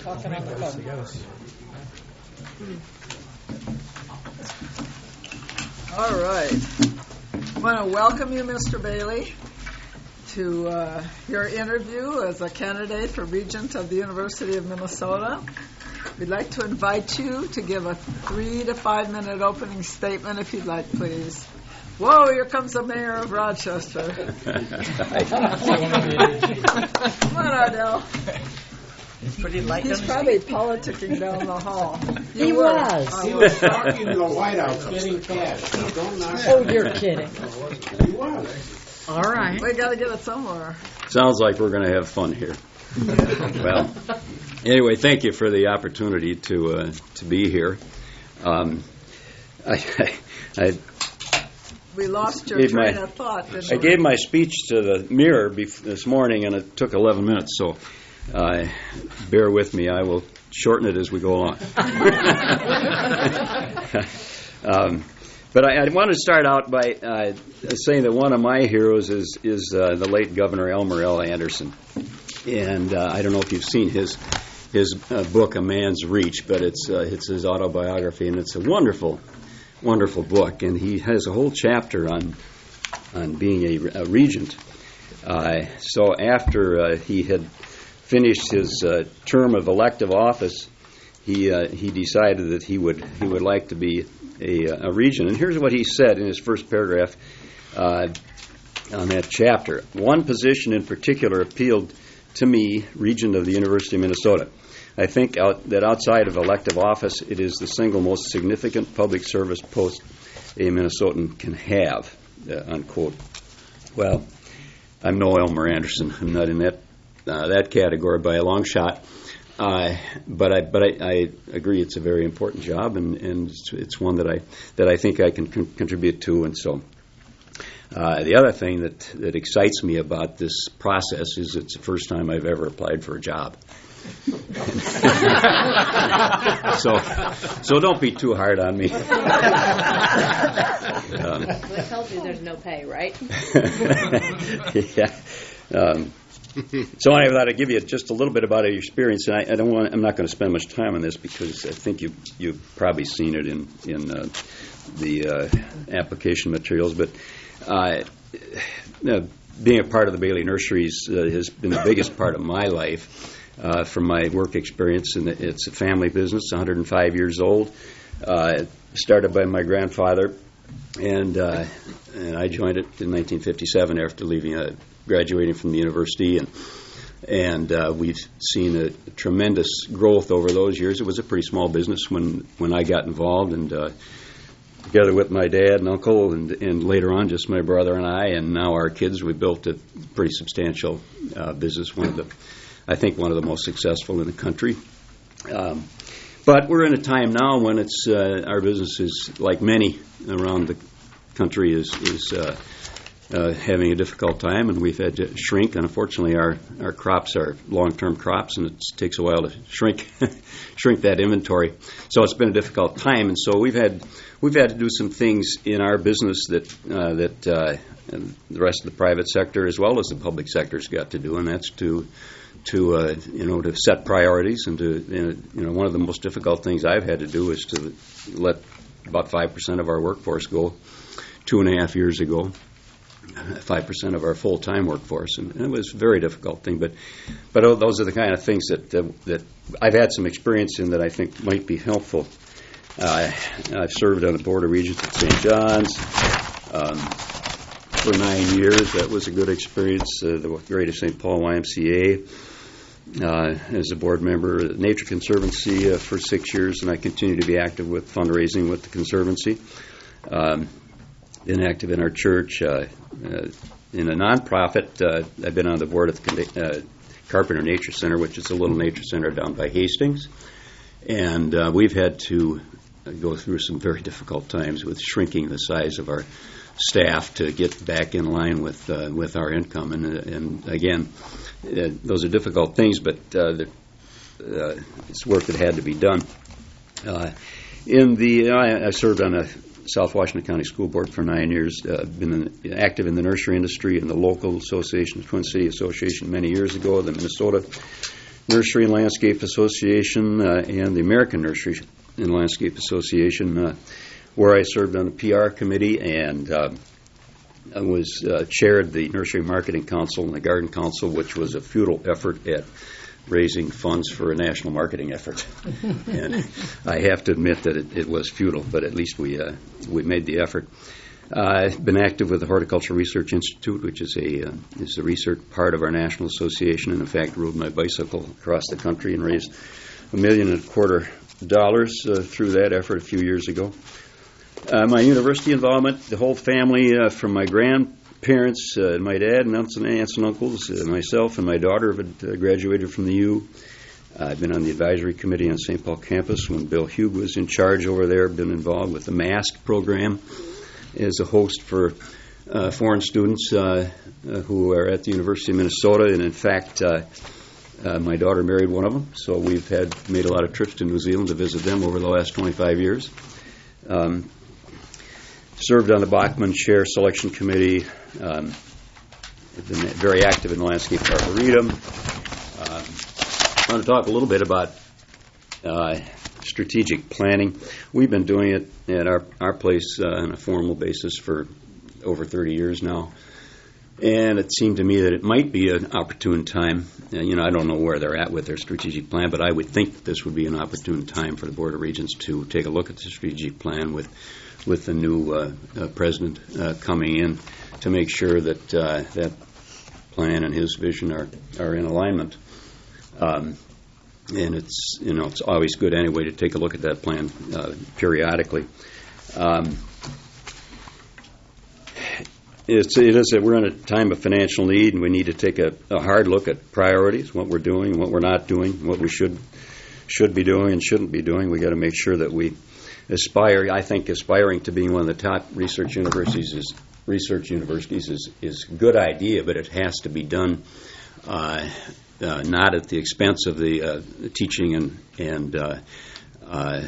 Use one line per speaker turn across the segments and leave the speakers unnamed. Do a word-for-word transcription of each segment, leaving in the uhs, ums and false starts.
talking on the phone.
All right. I want to welcome you, Mister Bailey, to uh, your interview as a candidate for Regent of the University of Minnesota. We'd like to invite you to give a three to five minute opening statement, if you'd like, please. Whoa, here comes the mayor of Rochester. Come on, Ardell.
He's pretty light.
He's probably politicking down the hall. You
He
were.
was.
I
He
was.
was talking to the White House getting cash. Now, don't knock
Oh,
it.
you're kidding.
He was.
All right.
We got to get it somewhere.
Sounds like we're going to have fun here. Well, anyway, thank you for the opportunity to uh, to be here. Um, I, I,
We lost your
Gave
train
my-
of thought, didn't
I
we?
gave my speech to the mirror bef- this morning, and it took eleven minutes, so uh, bear with me. I will shorten it as we go along. um, but I, I want to start out by uh, saying that one of my heroes is, is uh, the late Governor Elmer L. Anderson. And uh, I don't know if you've seen his his uh, book, A Man's Reach, but it's uh, it's his autobiography, and it's a wonderful, wonderful book. And he has a whole chapter on on being a, a regent. Uh, so after uh, he had finished his uh, term of elective office, he uh, he decided that he would he would like to be a, a regent. And here's what he said in his first paragraph uh, on that chapter. One position in particular appealed to me, regent of the University of Minnesota. I think out, that outside of elective office, it is the single most significant public service post a Minnesotan can have, uh, unquote. Well, I'm no Elmer Anderson. I'm not in that uh, that category by a long shot. Uh, but I but I, I agree it's a very important job, and, and it's, it's one that I that I think I can con- contribute to, and so. Uh, the other thing that, that excites me about this process is it's the first time I've ever applied for a job. so, so don't be too hard on me. um,
Well, it tells you there's no pay, right?
yeah. Um, so anyway, I thought I'd give you just a little bit about your experience, and I, I don't want. I'm not going to spend much time on this because I think you you've probably seen it in in uh, the uh, application materials, but. Uh, uh, being a part of the Bailey Nurseries uh, has been the biggest part of my life uh, from my work experience. And it's a family business, one hundred five years old, uh, started by my grandfather, and uh, and I joined it in nineteen fifty-seven after leaving, uh, graduating from the university, and and uh, we've seen a, a tremendous growth over those years. It was a pretty small business when when I got involved, and. Uh, Together with my dad and uncle, and, and later on just my brother and I, and now our kids, we built a pretty substantial uh, business. One of the, I think, one of the most successful in the country. Um, but we're in a time now when it's uh, our business is, like many around the country, is is uh, uh, having a difficult time, and we've had to shrink. And unfortunately, our our crops are long-term crops, and it takes a while to shrink shrink that inventory. So it's been a difficult time, and so we've had. We've had to do some things in our business that uh, that uh, and the rest of the private sector, as well as the public sector, has got to do, and that's to to uh, you know to set priorities and to you know one of the most difficult things I've had to do is to let about five percent of our workforce go two and a half years ago, five percent of our full time workforce, and, and it was a very difficult thing. But but those are the kind of things that uh, that I've had some experience in that I think might be helpful. Uh, I've served on the Board of Regents at Saint John's um, for nine years. That was a good experience. Uh, the Greater Saint Paul Y M C A uh, as a board member at Nature Conservancy uh, for six years, and I continue to be active with fundraising with the Conservancy. Um, been active in our church. Uh, uh, in a nonprofit, uh, I've been on the board of the uh, Carpenter Nature Center, which is a little nature center down by Hastings. And uh, we've had to go through some very difficult times with shrinking the size of our staff to get back in line with uh, with our income. And, uh, and again, uh, those are difficult things, but uh, the, uh, it's work that had to be done. Uh, in the, I, I served on a South Washington County School Board for nine years. Uh, been in, active in the nursery industry and the local association, Twin City Association, many years ago. The Minnesota Nursery and Landscape Association uh, and the American Nursery and Landscape Association, uh, where I served on the P R committee and uh, I was uh, chaired the Nursery Marketing Council and the Garden Council, which was a futile effort at raising funds for a national marketing effort. And I have to admit that it, it was futile, but at least we uh, we made the effort. Uh, I've been active with the Horticultural Research Institute, which is a uh, is a research part of our national association, and in fact rode my bicycle across the country and raised a million and a quarter dollars uh, through that effort a few years ago. Uh, my university involvement, the whole family, uh, from my grandparents, uh, my dad, and aunts and aunts and uncles, uh, myself and my daughter had uh, graduated from the U. Uh, I've been on the advisory committee on Saint Paul campus when Bill Hugh was in charge over there. Been involved with the MASC program as a host for uh, foreign students uh, uh, who are at the University of Minnesota. And in fact, uh, uh, my daughter married one of them, so we've had made a lot of trips to New Zealand to visit them over the last twenty-five years. Um, Served on the Bachman Chair Selection Committee. Um, been very active in the Landscape Arboretum. Um, I want to talk a little bit about uh, strategic planning. We've been doing it at our, our place uh, on a formal basis for over thirty years now. And it seemed to me that it might be an opportune time. Uh, you know, I don't know where they're at with their strategic plan, but I would think that this would be an opportune time for the Board of Regents to take a look at the strategic plan with with the new uh, uh, president uh, coming in to make sure that uh, that plan and his vision are, are in alignment. Um, and it's, you know, it's always good anyway to take a look at that plan uh, periodically. Um, it's, it is that we're in a time of financial need, and we need to take a, a hard look at priorities, what we're doing, what we're not doing, what we should should be doing and shouldn't be doing. We got to make sure that we aspire. I think aspiring to being one of the top research universities is research universities is is a good idea, but it has to be done uh, uh, not at the expense of the, uh, the teaching and and uh, uh,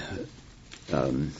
um,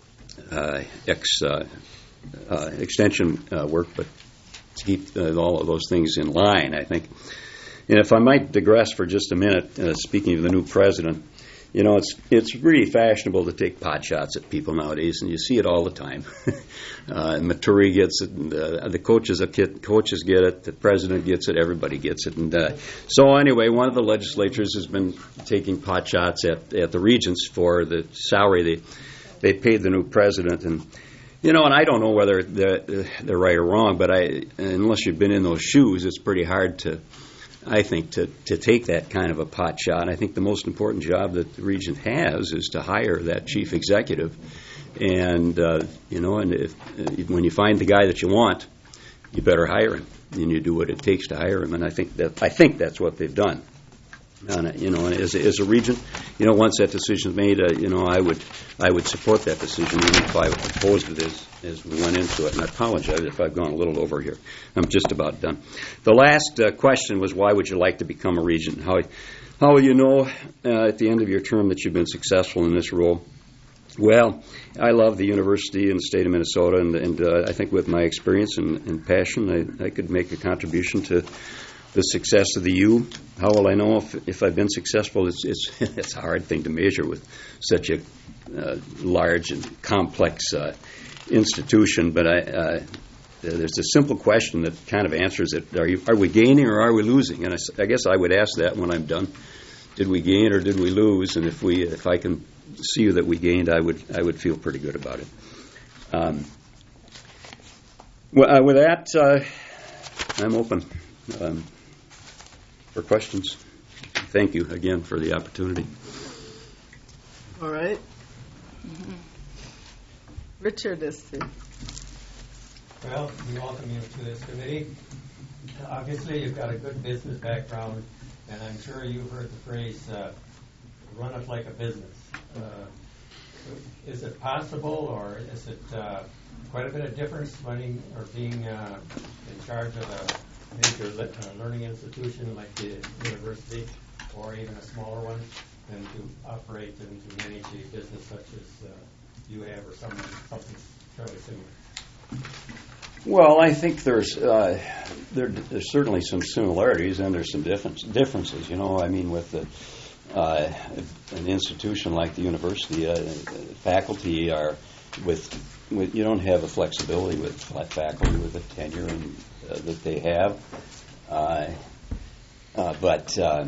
uh, ex uh, uh, extension uh, work, but to keep uh, all of those things in line, I think. And if I might digress for just a minute, uh, speaking of the new president. You know, it's it's really fashionable to take pot shots at people nowadays, and you see it all the time. uh, Maturi gets it, and uh, the coaches get, coaches get it, the president gets it, everybody gets it. And uh, so anyway, one of the legislatures has been taking pot shots at, at the regents for the salary they they paid the new president. And you know, and I don't know whether they're, they're right or wrong, but I unless you've been in those shoes, it's pretty hard to. I think, to, to take that kind of a pot shot. I think the most important job that the regent has is to hire that chief executive. And, uh, you know, and if, uh, when you find the guy that you want, you better hire him. And you do what it takes to hire him. And I think that I think that's what they've done. And, you know, as, as a regent, you know, once that decision is made, uh, you know, I would I would support that decision, even if I opposed it as, as we went into it. And I apologize if I've gone a little over here. I'm just about done. The last uh, question was, why would you like to become a regent? How, how will you know uh, at the end of your term that you've been successful in this role? Well, I love the university and the state of Minnesota, and, and uh, I think with my experience and, and passion, I, I could make a contribution to the success of the U. How will I know if, if I've been successful? It's, it's, it's a hard thing to measure with such a uh, large and complex uh, institution, but I, uh, there's a simple question that kind of answers it. Are, you, are we gaining or are we losing? And I, I guess I would ask that when I'm done. Did we gain or did we lose? And if we, if I can see that we gained, I would, I would feel pretty good about it. Um, well, uh, with that, uh, I'm open. Um, for questions. Thank you again for the opportunity.
All right. Mm-hmm. Richard is the...
Well, we welcome you to this committee. Obviously, you've got a good business background, and I'm sure you've heard the phrase, uh, run it like a business. Uh, is it possible, or is it uh, quite a bit of difference running or being uh, in charge of a major le- uh, learning institution like the university, or even a smaller one, than to operate and to manage a business such as uh, you have, or someone, something fairly similar?
Well, I think there's uh, there, there's certainly some similarities and there's some difference, differences. You know, I mean, with the, uh, an institution like the university, uh, faculty are with, with you don't have the flexibility with faculty with the tenure and, uh, that they have, uh, uh, but. Uh,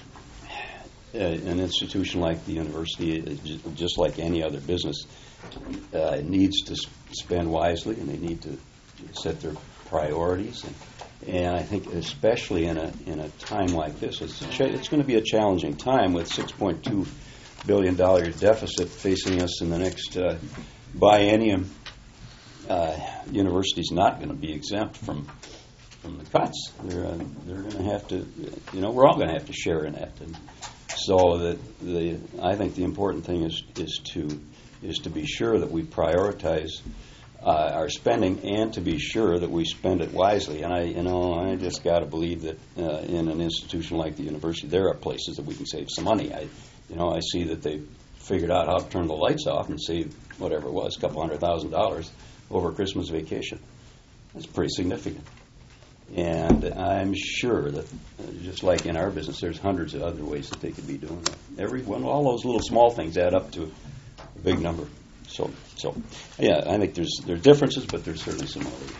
an institution like the university, just like any other business, uh, needs to spend wisely, and they need to set their priorities. And, and I think, especially in a in a time like this, it's, a ch- it's going to be a challenging time with six point two billion dollars deficit facing us in the next uh, biennium. Uh, university's not going to be exempt from from the cuts. They're uh, they're going to have to, you know, we're all going to have to share in that. And so that the I think the important thing is is to is to be sure that we prioritize uh, our spending and to be sure that we spend it wisely. And I you know I just got to believe that uh, in an institution like the university there are places that we can save some money. I you know I see that they figured out how to turn the lights off and save whatever it was, a couple hundred thousand dollars over Christmas vacation. That's pretty significant. And I'm sure that, uh, just like in our business, there's hundreds of other ways that they could be doing that. Every one, all those little small things add up to a big number. So, so yeah, I think there's there's differences, but there's certainly similarities.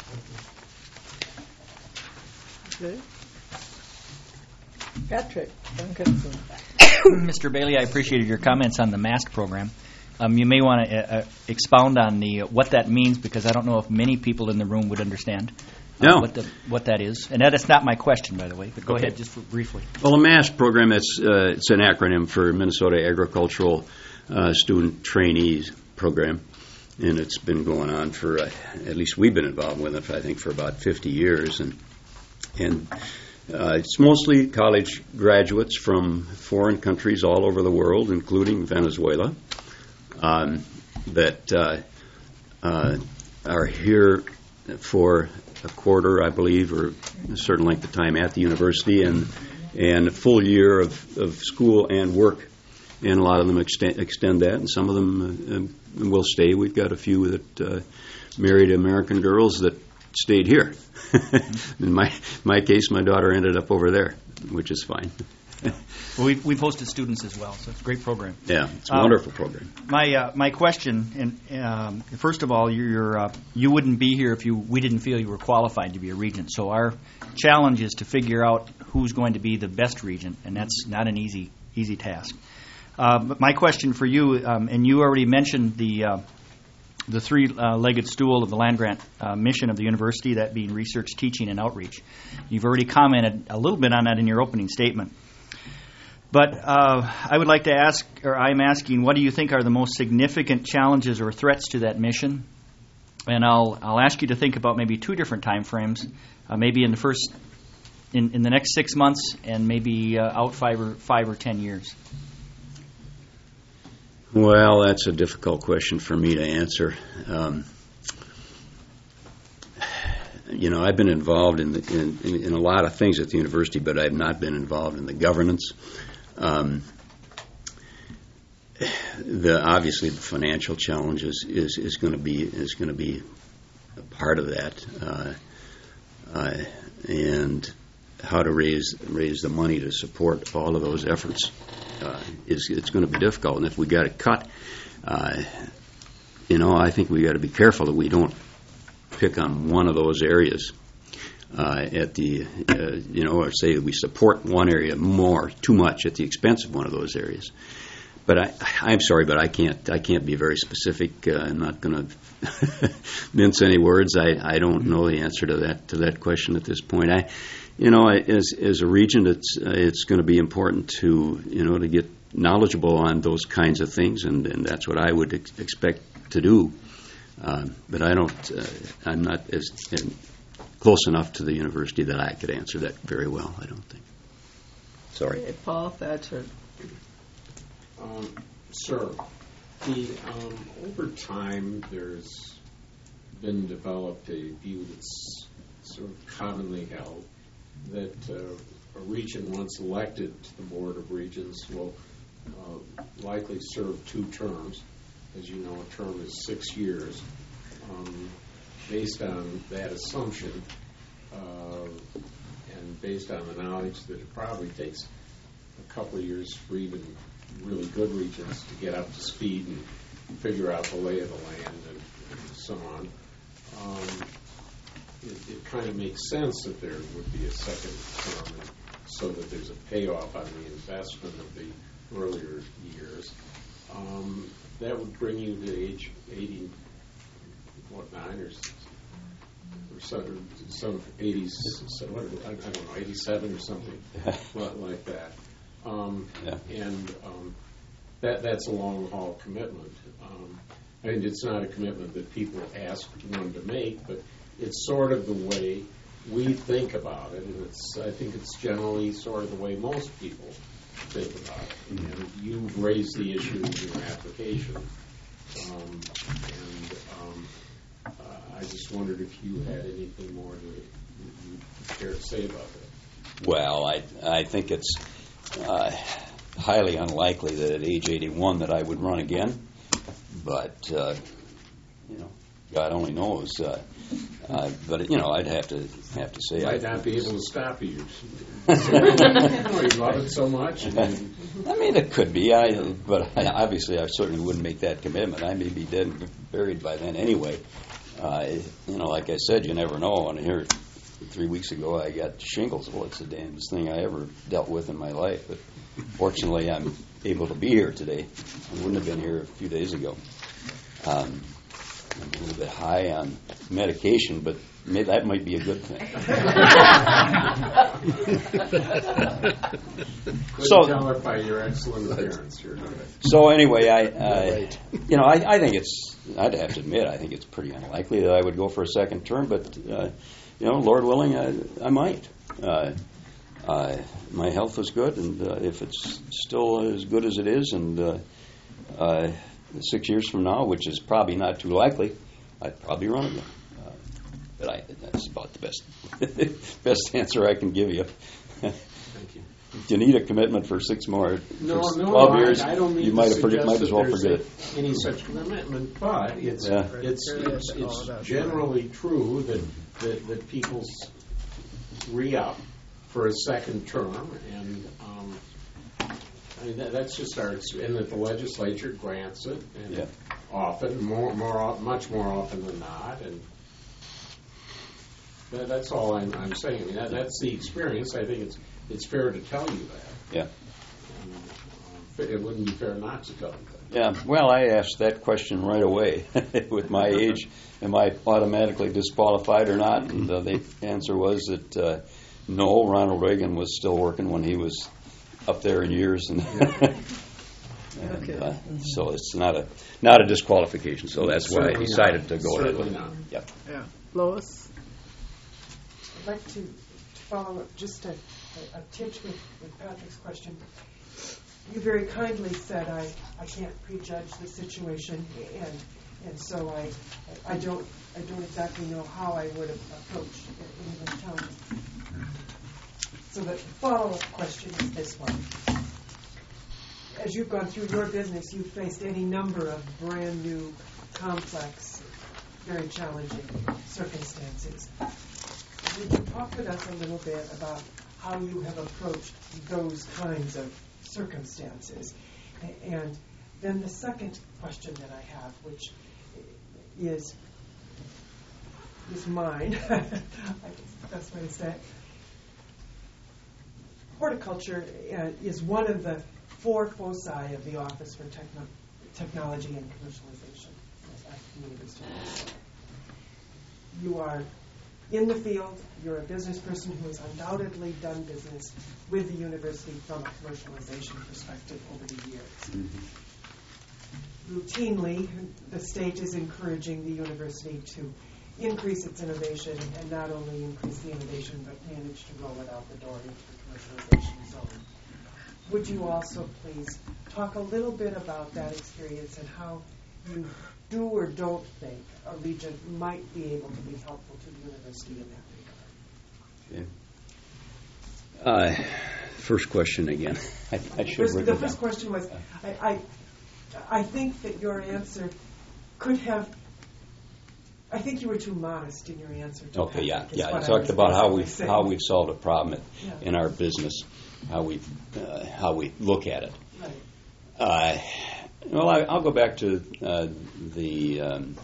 Okay. Patrick Duncanson.
Mister Bailey, I appreciated your comments on the MAST program. Um, you may want to uh, uh, expound on the uh, what that means, because I don't know if many people in the room would understand uh,
No.
what the, what that is. And that is not my question, by the way. But go
Okay.
ahead, just for briefly.
Well, the MAST program, it's, uh, it's an acronym for Minnesota Agricultural uh, Student Trainees Program, and it's been going on for, uh, at least we've been involved with it, I think, for about fifty years. And, and uh, it's mostly college graduates from foreign countries all over the world, including Venezuela, um, that uh, uh, are here for a quarter, I believe, or a certain length of time at the university, and and a full year of, of school and work. And a lot of them extend, extend that, and some of them uh, will stay. We've got a few that uh, married American girls that stayed here. In my my case, my daughter ended up over there, which is fine.
Well, we've, we've hosted students as well, so it's a great program.
Yeah, it's a
Um,
wonderful program.
My uh, my question, and um, first of all, you're, uh, you wouldn't be here if you we didn't feel you were qualified to be a regent. So our challenge is to figure out who's going to be the best regent, and that's not an easy easy task. Uh, but my question for you, um, and you already mentioned the uh, the three-legged stool of the land-grant uh, mission of the university, that being research, teaching, and outreach. You've already commented a little bit on that in your opening statement. But uh, I would like to ask, or I'm asking, what do you think are the most significant challenges or threats to that mission? And I'll I'll ask you to think about maybe two different time frames, uh, maybe in the first, in, in the next six months, and maybe uh, out five or five or ten years.
Well, that's a difficult question for me to answer. Um, you know, I've been involved in, the, in, in in a lot of things at the university, but I've not been involved in the governance. Um, the obviously the financial challenges is is going to be is going to be a part of that, uh, uh, and how to raise raise the money to support all of those efforts uh, is it's going to be difficult. And if we got to cut, uh, you know, I think we got to be careful that we don't pick on one of those areas uh, at the uh, you know, or say that we support one area more too much at the expense of one of those areas. But I, I'm sorry, but I can't. I can't be very specific. Uh, I'm not going to mince any words. I, I don't know the answer to that to that question at this point. I, you know, I, as as a regent, it's uh, it's going to be important to you know to get knowledgeable on those kinds of things, and, and that's what I would ex- expect to do. Uh, but I don't. Uh, I'm not as uh, close enough to the university that I could answer that very well. I don't think. Sorry.
Okay, Paul Thatcher.
Um, sir, the, um, over time there's been developed a view that's sort of commonly held that uh, a regent once elected to the Board of Regents will uh, likely serve two terms. As you know, a term is six years. Um, based on that assumption, uh, and based on the knowledge that it probably takes a couple of years for even really good regions to get up to speed and figure out the lay of the land and, and so on, um, it, it kind of makes sense that there would be a second term, and so that there's a payoff on the investment of the earlier years. Um, that would bring you to age eighty, what, nine or or some, some eighties, so what, I, I don't know, eighty-seven or something like that. Um,
yeah.
And um, that that's a long haul commitment. Um, I mean, it's not a commitment that people ask one to make, but it's sort of the way we think about it, and it's I think it's generally sort of the way most people think about it. Mm-hmm. And you've raised the issue in your application, um, and um, uh, I just wondered if you had anything more to you care to say about that.
Well, I I think it's uh, highly unlikely that at age eighty-one that I would run again, but uh, you know, God only knows. Uh, uh, but you know, I'd have to have to say
Might
I
not be able to stop you. you love it so much. And
I mean, it could be. I, but I, obviously, I certainly wouldn't make that commitment. I may be dead and buried by then anyway. Uh, you know, like I said, you never know. And here, three weeks ago, I got shingles. Well, it's the damnedest thing I ever dealt with in my life. But fortunately, I'm able to be here today. I wouldn't have been here a few days ago. Um, I'm a little bit high on medication, but may, that might be a good thing.
so, tell it by your excellent appearance here today.
So anyway, I, I you know, I, I think it's. I'd have to admit, I think it's pretty unlikely that I would go for a second term, but uh, you know, Lord willing, I, I might. Uh, uh, my health is good, and uh, if it's still as good as it is, and uh, uh, six years from now, which is probably not too likely, I'd probably run again. Uh, but I, that's about the best best answer I can give you.
Thank you.
If you need a commitment for six more,
no,
for
no,
twelve years,
I, I don't mean
you might,
to
have forget, might as well forget
a,
it.
Any such commitment, but it's
yeah.
it's it's, it's generally true that, that that people re-up for a second term, and um, I mean that, that's just our and that the legislature grants it, and
yeah.
often more more much more often than not, and that, that's all I'm, I'm saying. I mean that, that's the experience. I think it's it's fair to tell you that.
Yeah.
And, uh, it wouldn't be fair not to tell you that.
Yeah. Well, I asked that question right away. With my age, am I automatically disqualified or not? And uh, the answer was that uh, no. Ronald Reagan was still working when he was up there in years, and, and
okay.
uh, so it's not a not a disqualification. So that's why I decided to go ahead with it.
Yep.
Yeah. Lois?
I'd like to follow up just a, a, a titch with, with Patrick's question. You very kindly said I, I can't prejudge the situation, and and so I I don't I don't exactly know how I would approach any of those challenges. So the follow-up question is this one. As you've gone through your business, you've faced any number of brand new, complex, very challenging circumstances. Would you talk with us a little bit about how you have approached those kinds of circumstances? And then the second question that I have, which is is mine, I guess the best way to say it. Horticulture uh, is one of the four foci of the Office for Techno- Technology and Commercialization at the University of Minnesota. You are in the field. You're a business person who has undoubtedly done business with the university from a commercialization perspective over the years. Mm-hmm. Routinely, the state is encouraging the university to increase its innovation, and not only increase the innovation, but manage to roll it out the door into the commercialization zone. Would you also please talk a little bit about that experience and how you do or don't think a regent might be able to be helpful to the university in that regard?
Okay. Uh, first question again. I, I should
first,
have
The
written
first
down.
question was, I, I, I think that your answer could have I think you were too modest in your answer to
Okay, yeah,
Patrick, is
yeah. I
what
talked
was
about how
basically
we've
saying.
how we've solved a problem
Yeah.
in our business, how we uh, how we look at it.
Right.
Uh, well, I, I'll go back to uh, the. Um,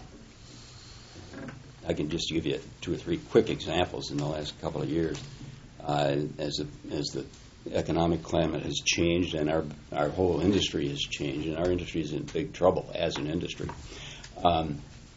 I can just give you two or three quick examples in the last couple of years, uh, as the, as the economic climate has changed and our our whole industry has changed, and our industry is in big trouble as an industry. Um,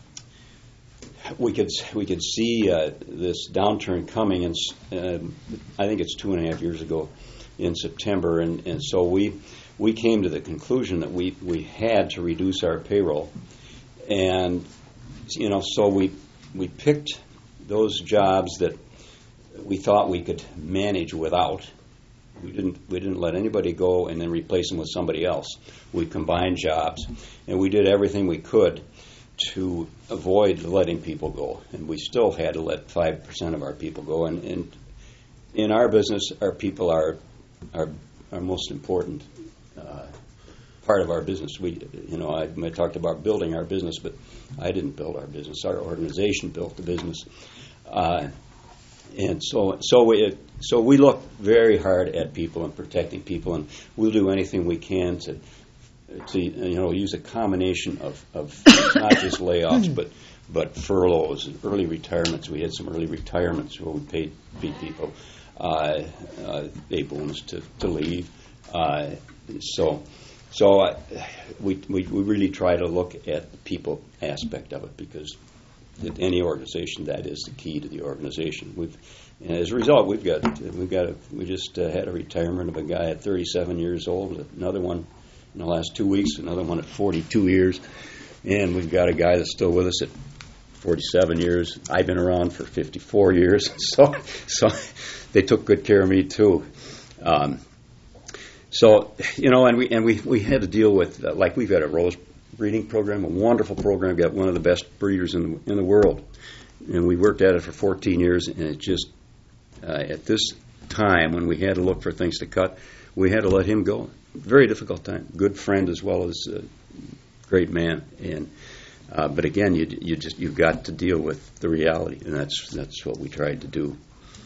we could we could see uh, this downturn coming, and uh, I think it's two and a half years ago in September, and, and so we we came to the conclusion that we, we had to reduce our payroll, and you know so we we picked those jobs that we thought we could manage without. We didn't we didn't let anybody go and then replace them with somebody else. We combined jobs, and we did everything we could to avoid letting people go, and we still had to let five percent of our people go. And, and in our business, our people are our our most important uh, part of our business. We, you know, I, I talked about building our business, but I didn't build our business. Our organization built the business, uh, and so so we so we look very hard at people and protecting people, and we'll do anything we can to. to you know use a combination of, of not just layoffs but but furloughs, early retirements. We had some early retirements where we paid, paid people uh, uh, a bonus to, to leave. Uh, so so uh, we, we we really try to look at the people aspect of it, because at any organization that is the key to the organization. We've and as a result we've got we've got a, we just uh, had a retirement of a guy at thirty-seven years old, another one in the last two weeks, another one at forty-two years, and we've got a guy that's still with us at forty-seven years. I've been around for fifty-four years, so so they took good care of me too. Um, so you know, and we and we, we had to deal with uh, like we've got a rose breeding program, a wonderful program. We've got one of the best breeders in the, in the world, and we worked at it for fourteen years. And it just uh, at this time when we had to look for things to cut, we had to let him go. Very difficult time. Good friend as well as a great man, and uh, but again, you you just you've got to deal with the reality, and that's that's what we tried to do.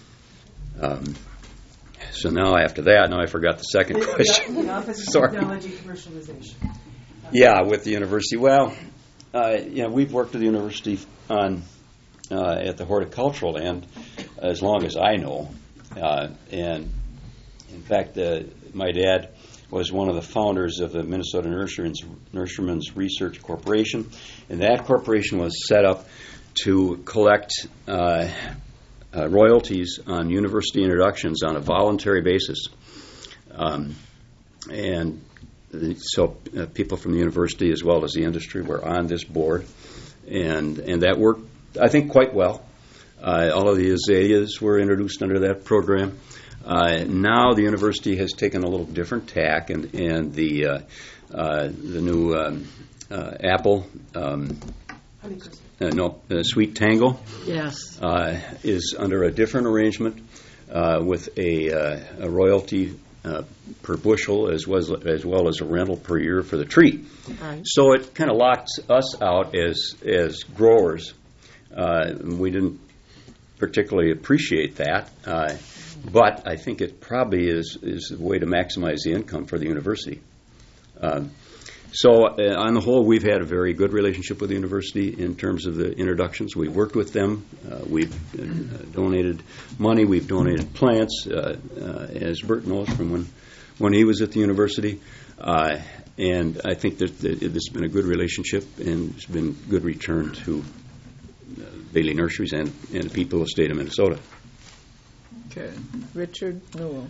Um, so now after that, now I forgot the second
The,
question.
the, the Office of
Sorry.
Technology Commercialization.
Yeah, with the university. Well, uh, you know, we've worked with the university on uh, at the horticultural end as long as I know, uh, and in fact, uh, my dad was one of the founders of the Minnesota Nurserymen's, Nurserymen's Research Corporation, and that corporation was set up to collect uh, uh, royalties on university introductions on a voluntary basis. Um, and so uh, people from the university as well as the industry were on this board, and and that worked, I think, quite well. Uh, all of the azaleas were introduced under that program. Uh, now the university has taken a little different tack, and and the uh, uh, the new um, uh, apple, um, uh, no, uh, sweet tango,
Yes.
uh, is under a different arrangement uh, with a, uh, a royalty uh, per bushel as well as, as well as a rental per year for the tree.
Right.
So it kind of locks us out as as growers. Uh, we didn't particularly appreciate that. Uh, But I think it probably is, is a way to maximize the income for the university. Um, so uh, on the whole, we've had a very good relationship with the university in terms of the introductions. We've worked with them. Uh, we've uh, donated money. We've donated plants, uh, uh, as Bert knows from when, when he was at the university. Uh, and I think that, that this has been a good relationship, and it's been good return to uh, Bailey Nurseries and, and the people of the state of Minnesota.
Okay. Richard Newell.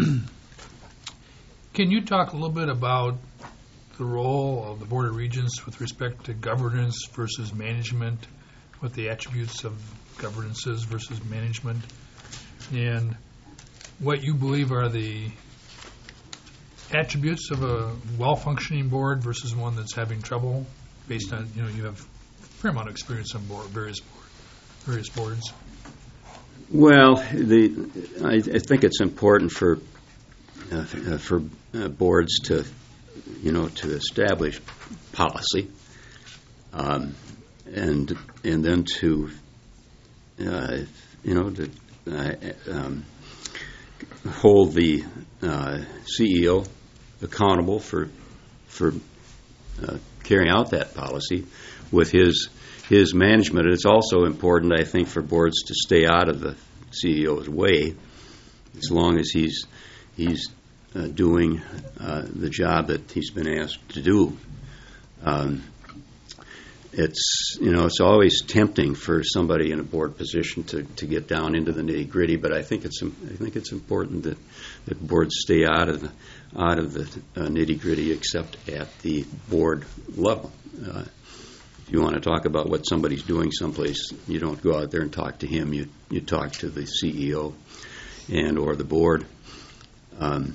Can you talk a little bit about the role of the Board of Regents with respect to governance versus management, what the attributes of governance is versus management, and what you believe are the attributes of a well-functioning board versus one that's having trouble, based on, you know, you have a fair amount of experience on board, various board, various boards.
Well, the I, I think it's important for uh, for uh, boards to, you know, to establish policy, um, and and then to uh, you know to uh, um, hold the uh, C E O accountable for for uh, carrying out that policy with his his management. It's also important, I think, for boards to stay out of the C E O's way, as long as he's he's uh, doing uh, the job that he's been asked to do. Um, it's you know it's always tempting for somebody in a board position to, to get down into the nitty gritty, but I think it's I think it's important that, that boards stay out of the out of the uh, nitty gritty, except at the board level. Uh, if you want to talk about what somebody's doing someplace, you don't go out there and talk to him. You you talk to the C E O and or the board. Um,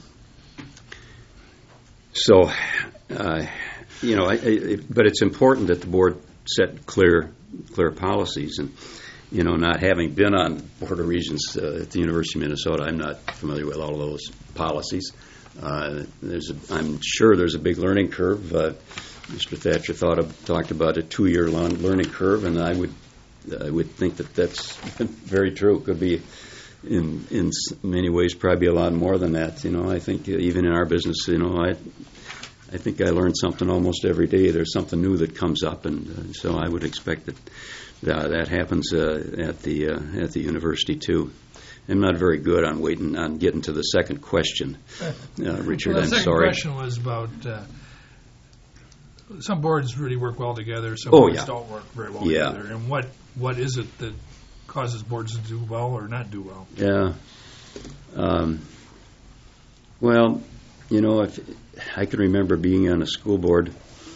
so. Uh, You know, I, I, but it's important that the board set clear, clear policies. And you know, not having been on Board of Regents uh, at the University of Minnesota, I'm not familiar with all of those policies. Uh, there's, a, I'm sure there's a big learning curve. Uh, Mister Thatcher thought of, talked about a two-year long learning curve, and I would, I would think that that's very true. It could be, in in many ways, probably a lot more than that. You know, I think even in our business, you know, I. I think I learn something almost every day. There's something new that comes up, and uh, so I would expect that uh, that happens uh, at the uh, at the university too. I'm not very good on waiting on getting to the second question, uh, Richard.
Well, the
I'm
second
sorry.
question was about uh, some boards really work well together. Some
Oh,
boards
yeah.
don't work very well
Yeah.
together. And what what is it that causes boards to do well or not do well?
Yeah. Um, well, you know, if I can remember being on a school board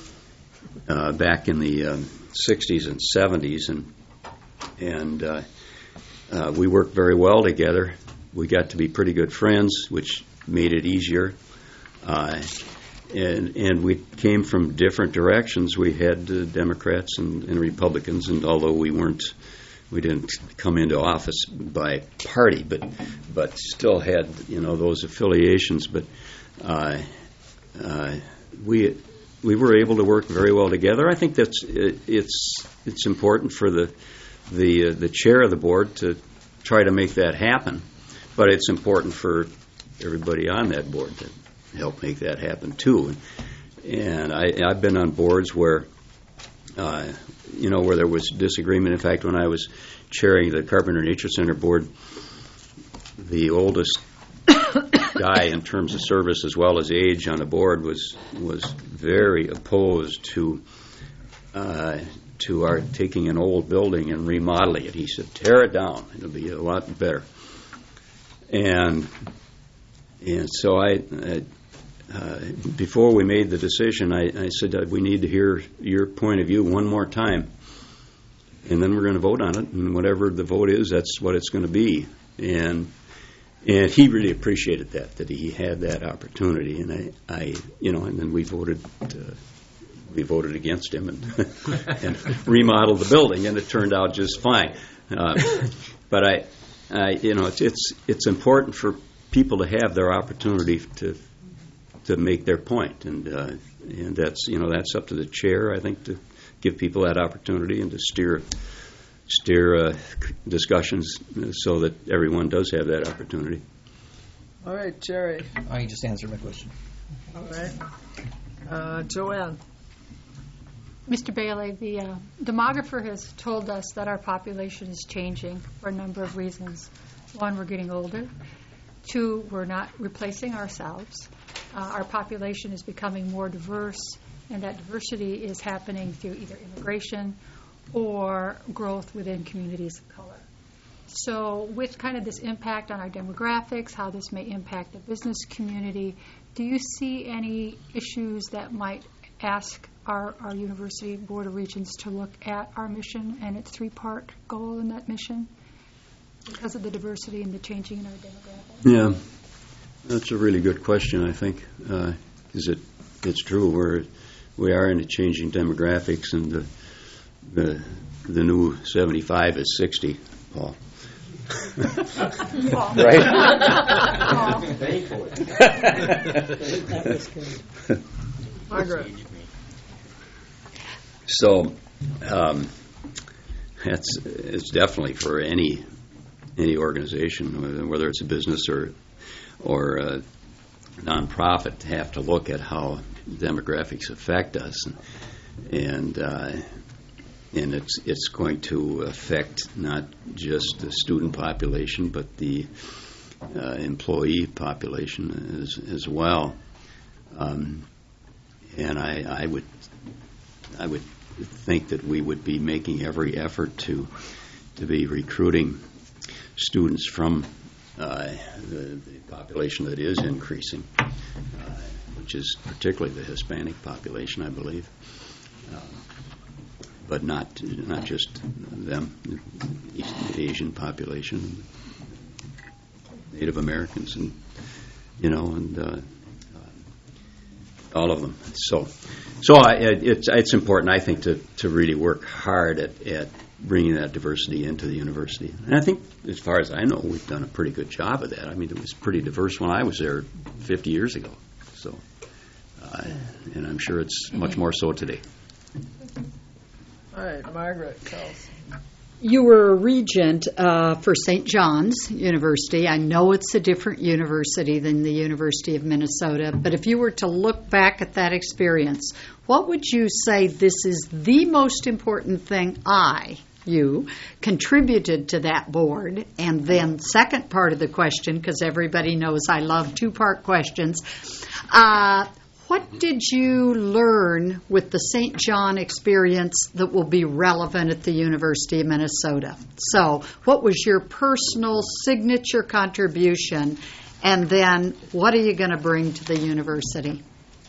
uh, back in the um, sixties and seventies, and and uh, uh, we worked very well together. We got to be pretty good friends, which made it easier. Uh, and and we came from different directions. We had uh, Democrats and, and Republicans, and although we weren't, we didn't come into office by party, but but still had you know those affiliations. But uh, uh, we we were able to work very well together. I think that's it, it's it's important for the the uh, the chair of the board to try to make that happen, but it's important for everybody on that board to help make that happen too. And, and I, I've been on boards where, uh, you know, where there was disagreement. In fact, when I was chairing the Carpenter Nature Center board, the oldest guy in terms of service as well as age on the board was was very opposed to uh, to our taking an old building and remodeling it. He said, "Tear it down; it'll be a lot better." And and so I. I Uh, before we made the decision, I, I said that we need to hear your point of view one more time, and then we're going to vote on it. And whatever the vote is, that's what it's going to be. And and he really appreciated that that he had that opportunity. And I, I you know, and then we voted uh, we voted against him and and remodeled the building, and it turned out just fine. Uh, but I, I, you know, it's it's it's important for people to have their opportunity to. to make their point, and uh, and that's you know that's up to the chair, I think, to give people that opportunity and to steer steer uh, discussions so that everyone does have that opportunity.
All right, Jerry.
Oh, you just answered my question.
All right. Uh, Joanne.
Mister Bailey, the uh, demographer has told us that our population is changing for a number of reasons. One, we're getting older. Two, we're not replacing ourselves. Uh, our population is becoming more diverse, and that diversity is happening through either immigration or growth within communities of color. So with kind of this impact on our demographics, how this may impact the business community, do you see any issues that might ask our, our University Board of Regents to look at our mission and its three-part goal in that mission because of the diversity and the changing in our demographics?
Yeah. That's a really good question, I think, because uh, it it's true. We're we are in a changing demographics, and the the the new seventy-five is sixty, Paul. Right?
Margaret.
So, um, that's it's definitely for any any organization, whether it's a business or or a nonprofit, to have to look at how demographics affect us, and and, uh, and it's it's going to affect not just the student population, but the uh, employee population as as well. Um, and I, I would I would think that we would be making every effort to to be recruiting students from uh, the, the population that is increasing, uh, which is particularly the Hispanic population, I believe, uh, but not not just them, the East Asian population, Native Americans, and you know, and uh, all of them. So, so I, it's it's important, I think, to, to really work hard at, at bringing that diversity into the university. And I think, as far as I know, we've done a pretty good job of that. I mean, it was pretty diverse when I was there fifty years ago. So, uh, and I'm sure it's much more so today.
All right, Margaret, tell us.
You were a regent uh, for Saint John's University. I know it's a different university than the University of Minnesota, but if you were to look back at that experience, what would you say this is the most important thing I, you, contributed to that board? And then second part of the question, because everybody knows I love two-part questions, uh, what did you learn with the Saint John experience that will be relevant at the University of Minnesota? So what was your personal signature contribution, and then what are you going to bring to the university?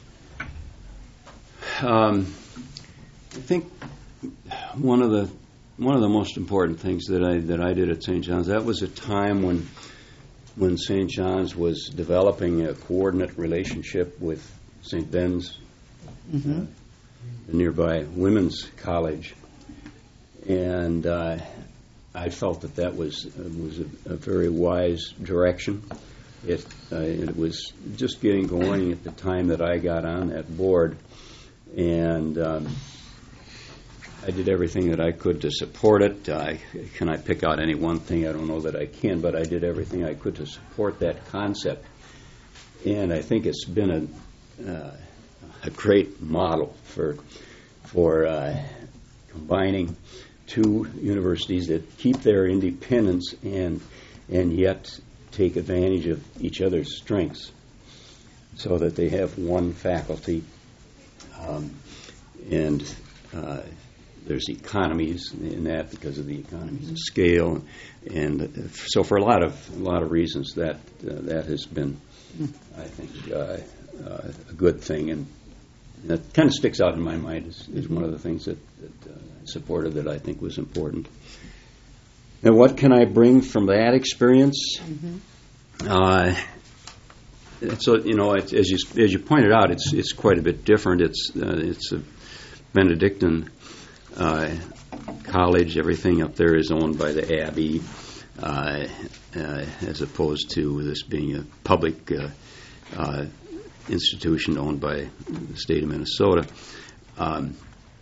Um,
I think one of the one of the most important things that I that I did at Saint John's, that was a time when when Saint John's was developing a coordinate relationship with Saint Ben's, mm-hmm. uh, the nearby women's college, and uh, I felt that that was uh, was a, a very wise direction. It uh, it was just getting going at the time that I got on that board, and um, I did everything that I could to support it. I, can I pick out any one thing? I don't know that I can, but I did everything I could to support that concept, and I think it's been a Uh, a great model for for uh, combining two universities that keep their independence and and yet take advantage of each other's strengths, so that they have one faculty, um, and uh, there's economies in that because of the economies of scale, and so for a lot of a lot of reasons that uh, that has been, I think, Uh, Uh, a good thing, and that kind of sticks out in my mind as, as one of the things that, that uh, I supported that I think was important. Now, what can I bring from that experience? Mm-hmm. Uh, so you know, it, as you as you pointed out, it's it's quite a bit different. It's uh, it's a Benedictine uh, college. Everything up there is owned by the Abbey, uh, uh, as opposed to this being a public Uh, uh, institution owned by the state of Minnesota. Um,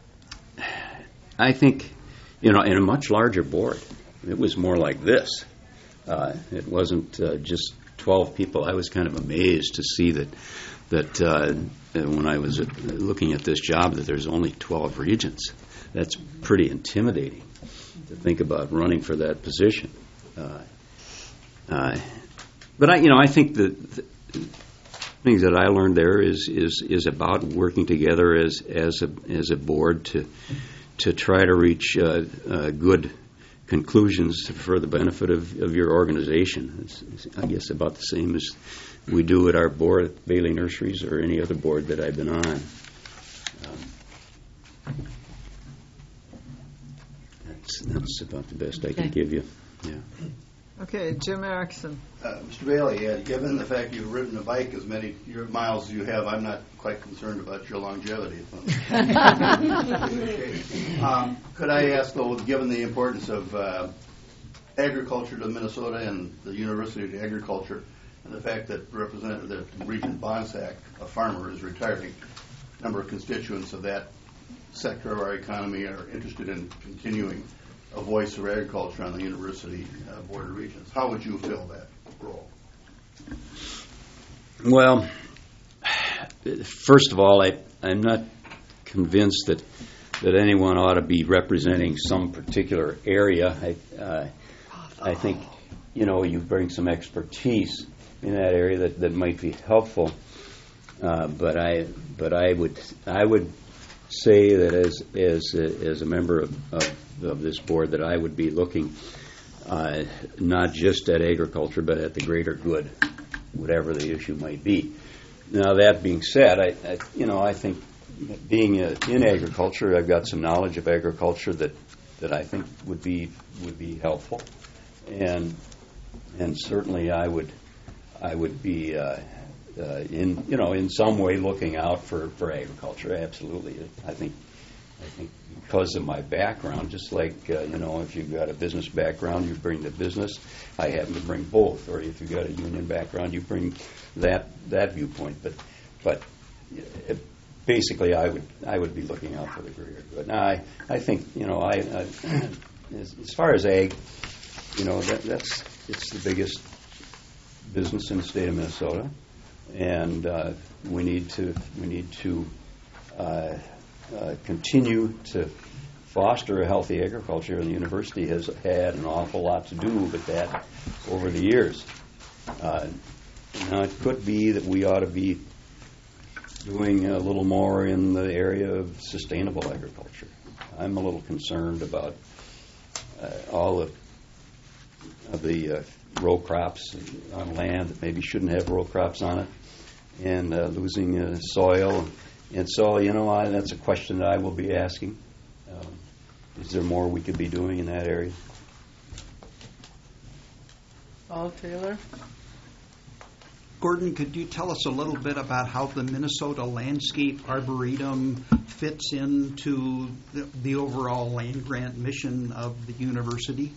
I think, you know, in a much larger board, it was more like this. Uh, it wasn't uh, just twelve people. I was kind of amazed to see that that uh, when I was at, looking at this job, that there's only twelve regents. That's pretty intimidating to think about running for that position. Uh, uh, but I, you know, I think that. The, things that I learned there is is is about working together as as a as a board to to try to reach uh, uh, good conclusions for the benefit of, of your organization. It's, it's, I guess, about the same as we do at our board at Bailey Nurseries or any other board that I've been on. Um, that's that's about the best I can give you. Yeah.
Okay, Jim Erickson.
Uh, Mister Bailey, uh, given the fact you've ridden a bike as many your miles as you have, I'm not quite concerned about your longevity. um, could I ask, though, given the importance of uh, agriculture to Minnesota and the University of Agriculture, and the fact that Representative that Regent Bonsack, a farmer, is retiring, a number of constituents of that sector of our economy are interested in continuing a voice for agriculture on the University uh, Board of Regents. How would you fill that role?
Well, first of all, I, I'm not convinced that that anyone ought to be representing some particular area. I, uh, I think, you know, you bring some expertise in that area that, that might be helpful. Uh, but I, but I would, I would say that as as a, as a member of, of, of this board, that I would be looking uh, not just at agriculture, but at the greater good, whatever the issue might be. Now, that being said, I, I you know, I think being uh, in agriculture, I've got some knowledge of agriculture that, that I think would be would be helpful, and and certainly I would I would be uh, uh, in you know in some way looking out for, for agriculture. Absolutely, I think I think because of my background, just like uh, you know if you've got a business background, you bring the business. I happen to bring both, or if you've got a union background, you bring that that viewpoint. But but. It, Basically, I would I would be looking out for the greater good. Now, I, I think you know I, I as, as far as ag, you know that that's it's the biggest business in the state of Minnesota, and uh, we need to we need to uh, uh, continue to foster a healthy agriculture. And the university has had an awful lot to do with that over the years. Uh, now, it could be that we ought to be doing a little more in the area of sustainable agriculture. I'm a little concerned about uh, all of, of the uh, row crops on land that maybe shouldn't have row crops on it, and uh, losing uh, soil. And so, you know, I, that's a question that I will be asking. Um, is there more we could be doing in that area?
Paul Taylor?
Gordon, could you tell us a little bit about how the Minnesota Landscape Arboretum fits into the, the overall land grant mission of the university?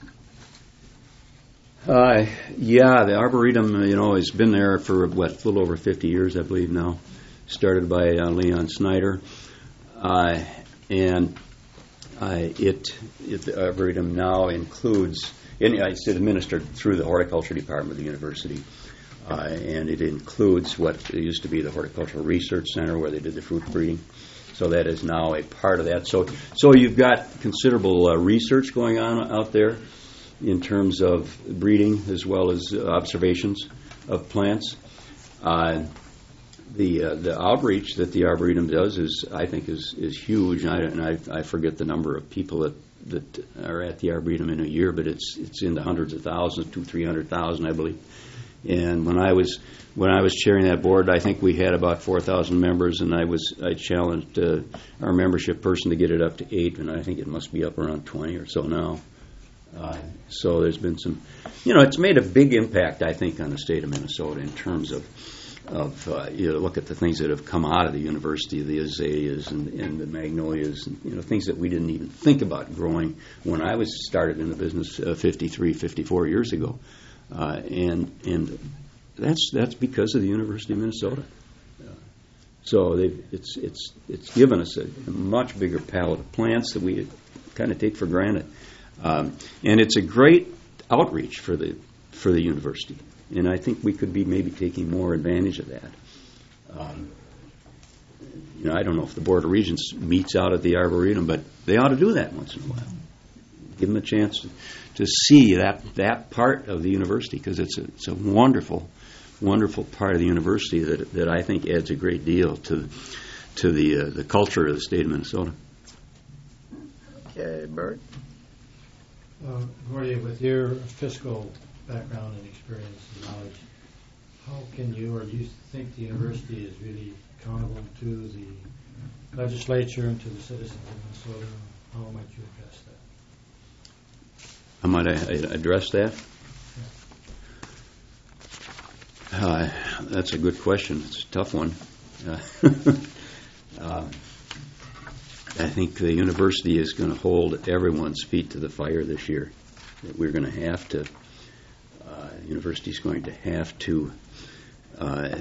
Uh, yeah, the Arboretum, you know, has been there for, what, a little over fifty years, I believe now. Started by uh, Leon Snyder. Uh, and uh, it, it, the Arboretum now includes, and it's administered through the Horticulture Department of the university. Uh, and it includes what used to be the Horticultural Research Center, where they did the fruit breeding. So that is now a part of that. So, so you've got considerable uh, research going on out there in terms of breeding as well as uh, observations of plants. Uh, the uh, the outreach that the Arboretum does is, I think, is is huge. And I, and I, I forget the number of people that, that are at the Arboretum in a year, but it's it's in the hundreds of thousands, two, three hundred thousand, I believe. And when I was when I was chairing that board, I think we had about four thousand members, and I was I challenged uh, our membership person to get it up to eight, and I think it must be up around twenty or so now. Uh, so there's been some, you know, it's made a big impact, I think, on the state of Minnesota in terms of of uh, you know, look at the things that have come out of the university, the azaleas and, and the magnolias, and, you know, things that we didn't even think about growing when I was started in the business uh, fifty-three, fifty-four years ago. Uh, and and that's that's because of the University of Minnesota. Uh, so they've, it's it's it's given us a, a much bigger palette of plants that we kind of take for granted, um, and it's a great outreach for the for the university. And I think we could be maybe taking more advantage of that. Um, you know, I don't know if the Board of Regents meets out at the Arboretum, but they ought to do that once in a while. Give them a chance to, to see that, that part of the university, because it's a, it's a wonderful, wonderful part of the university that that I think adds a great deal to to the uh, the culture of the state of Minnesota.
Okay, Bert.
Uh, Gordy, with your fiscal background and experience and knowledge, how can you, or do you think the university is really accountable to the legislature and to the citizens of Minnesota? How might you address that?
How might I address that? Yeah. Uh, that's a good question. It's a tough one. Uh, uh, I think the university is going to hold everyone's feet to the fire this year. That we're going to have to, uh, the university is going to have to uh,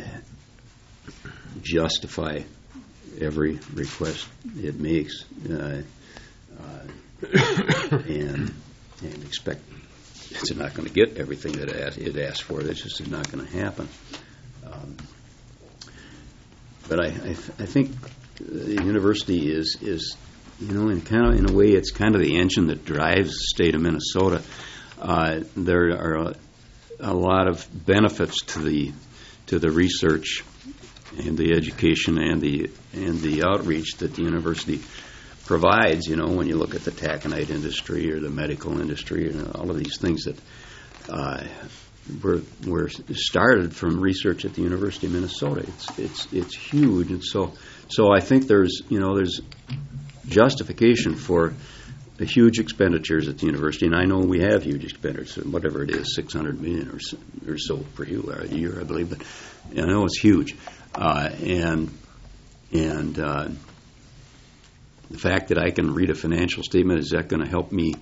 justify every request it makes. Uh, uh, and and expect it's not going to get everything that it asked for. It's just not going to happen. Um, but I, I, th- I think the university is is you know in kind of in a way it's kind of the engine that drives the state of Minnesota. Uh, there are a, a lot of benefits to the to the research and the education and the and the outreach that the university provides. You know, when you look at the taconite industry or the medical industry and all of these things that uh, were were started from research at the University of Minnesota. It's it's it's huge, and so so I think there's you know there's justification for the huge expenditures at the university, and I know we have huge expenditures, whatever it is, six hundred million or so, or so per year, I believe, but I know it's huge. Uh, and and uh, the fact that I can read a financial statement, is that going to help me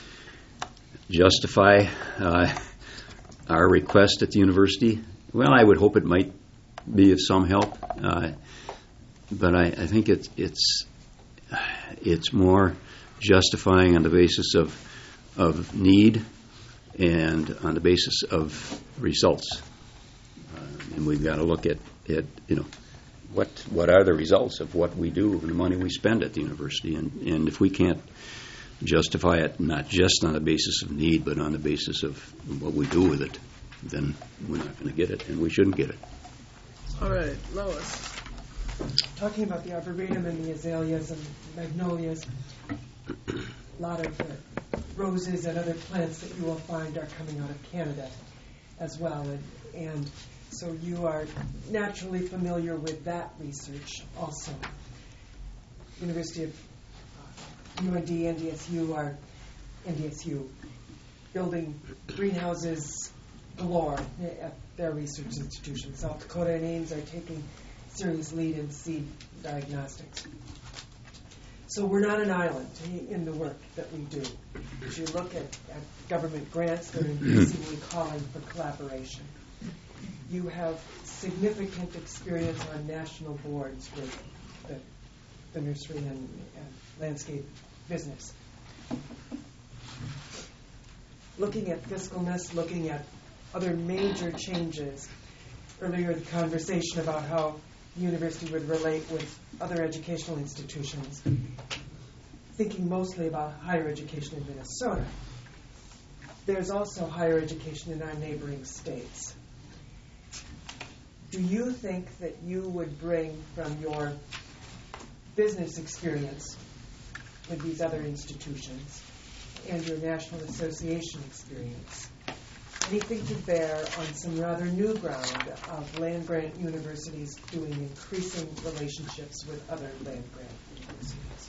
justify uh, our request at the university? Well, I would hope it might be of some help, uh, but I, I think it's it's it's more justifying on the basis of of need and on the basis of results, uh, and we've got to look at It, you know, what what are the results of what we do and the money we spend at the university, and, and if we can't justify it not just on the basis of need but on the basis of what we do with it, then we're not going to get it, and we shouldn't get it.
All right, Lois.
Talking about the arboretum and the azaleas and magnolias, a lot of uh, roses and other plants that you will find are coming out of Canada as well, and, and so you are naturally familiar with that research also. University of uh, U N D, N D S U are N D S U building greenhouses galore at their research institutions. South Dakota and Ames are taking serious lead in seed diagnostics. So we're not an island in the work that we do. As you look at, at government grants, they're increasingly calling for collaboration. You have significant experience on national boards with the, the nursery and, and landscape business. Looking at fiscalness, looking at other major changes, earlier the conversation about how the university would relate with other educational institutions, thinking mostly about higher education in Minnesota. There's also higher education in our neighboring states. Do you think that you would bring from your business experience with these other institutions and your National Association experience anything to bear on some rather new ground of land-grant universities doing increasing relationships with other land-grant universities?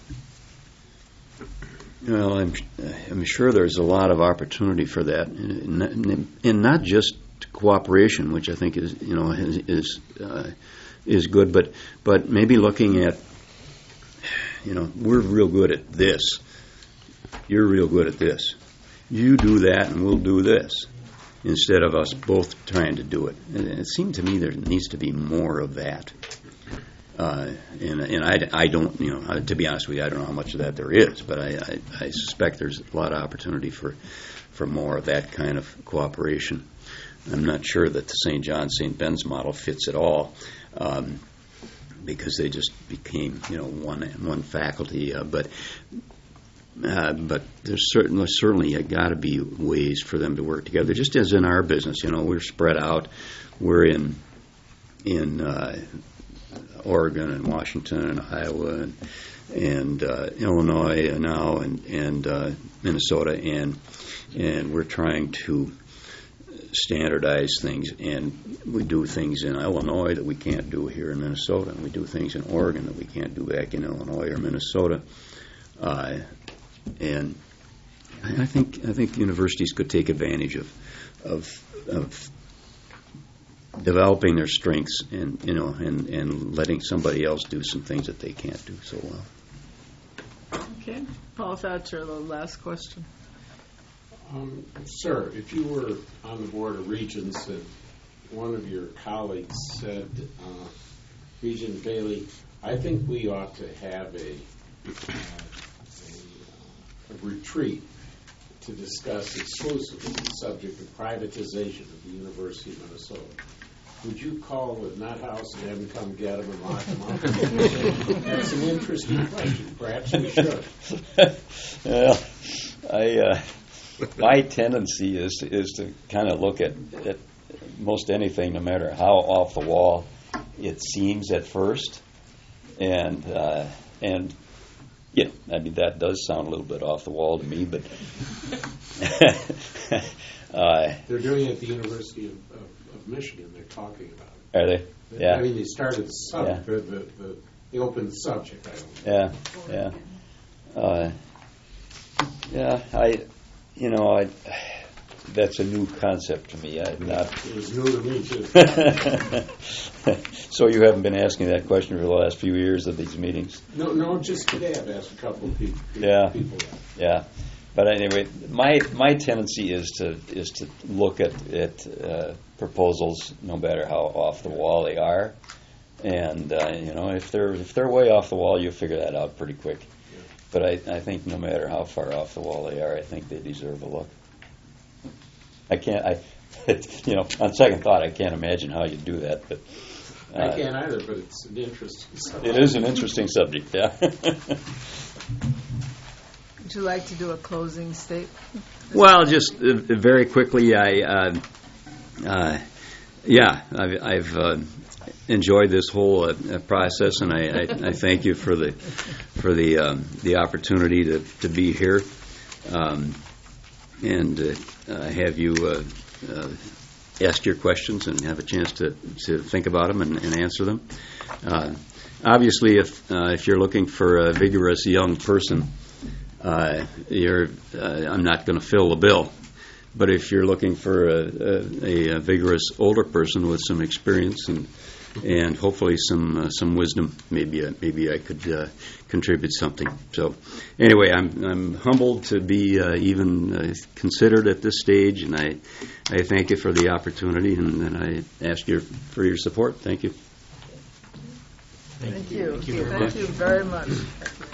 Well, I'm, I'm sure there's a lot of opportunity for that, and, and not just cooperation, which I think is, you know, is is, uh, is good, but but maybe looking at, you know, we're real good at this. You're real good at this. You do that, and we'll do this, instead of us both trying to do it. And it seemed to me there needs to be more of that. Uh, and and I, I don't, you know, to be honest with you, I don't know how much of that there is, but I, I, I suspect there's a lot of opportunity for, for more of that kind of cooperation. I'm not sure that the Saint John, Saint Ben's model fits at all, um, because they just became, you know, one one faculty. Uh, but uh, but there's certainly certainly got to be ways for them to work together. Just as in our business, you know, we're spread out. We're in in uh, Oregon and Washington and Iowa and and uh, Illinois now and and uh, Minnesota, and and we're trying to standardize things, and we do things in Illinois that we can't do here in Minnesota, and we do things in Oregon that we can't do back in Illinois or Minnesota. Uh, and I think I think universities could take advantage of of, of developing their strengths, and you know, and, and letting somebody else do some things that they can't do so well.
Okay, Paul Thatcher, the last question.
Um, sir, if you were on the Board of Regents and one of your colleagues said, uh, Regent Bailey, I think we ought to have a, uh, a a retreat to discuss exclusively the subject of privatization of the University of Minnesota. Would you call the Nut House and have them come get them and lock them up? That's an interesting question. Perhaps we should.
Well, I, uh, my tendency is is to kind of look at, at most anything, no matter how off the wall it seems at first, and uh, and yeah, I mean that does sound a little bit off the wall to me, but uh,
they're doing it at the University of, of, of Michigan. They're talking about it.
Are they? Yeah.
I mean, they started the subject.
Yeah.
The, the, the, they opened the subject. I don't
know. Yeah, yeah, uh, yeah. I, you know, I. That's a new concept to me. I'm not.
It was new to me too.
So you haven't been asking that question for the last few years of these meetings?
No, no. Just today, I've asked a couple of people.
Yeah,
people that.
yeah. But anyway, my my tendency is to is to look at at uh, proposals, no matter how off the wall they are, and uh, you know, if they're if they're way off the wall, you'll figure that out pretty quick. Yeah. But I, I think no matter how far off the wall they are, I think they deserve a look. I can't. I, you know, on second thought, I can't imagine how you do that. But
uh, I can't either. But it's an interesting subject.
It is an interesting subject. Yeah.
Would you like to do a closing statement?
Well, just uh, very quickly, I, uh, uh, yeah, I've, I've uh, enjoyed this whole uh, process, and I, I, I thank you for the for the um, the opportunity to, to be here. Um, and uh, uh, have you uh, uh, ask your questions and have a chance to, to think about them and, and answer them. Uh, obviously, if uh, if you're looking for a vigorous young person, uh, you're uh, I'm not going to fill the bill. But if you're looking for a, a, a vigorous older person with some experience and and hopefully some uh, some wisdom, maybe uh, maybe I could uh, contribute something. So anyway, I'm I'm humbled to be uh, even uh, considered at this stage, and I I thank you for the opportunity, and, and I ask you for your support. Thank you.
Thank you.
Thank you very
Thank
much.
you very much.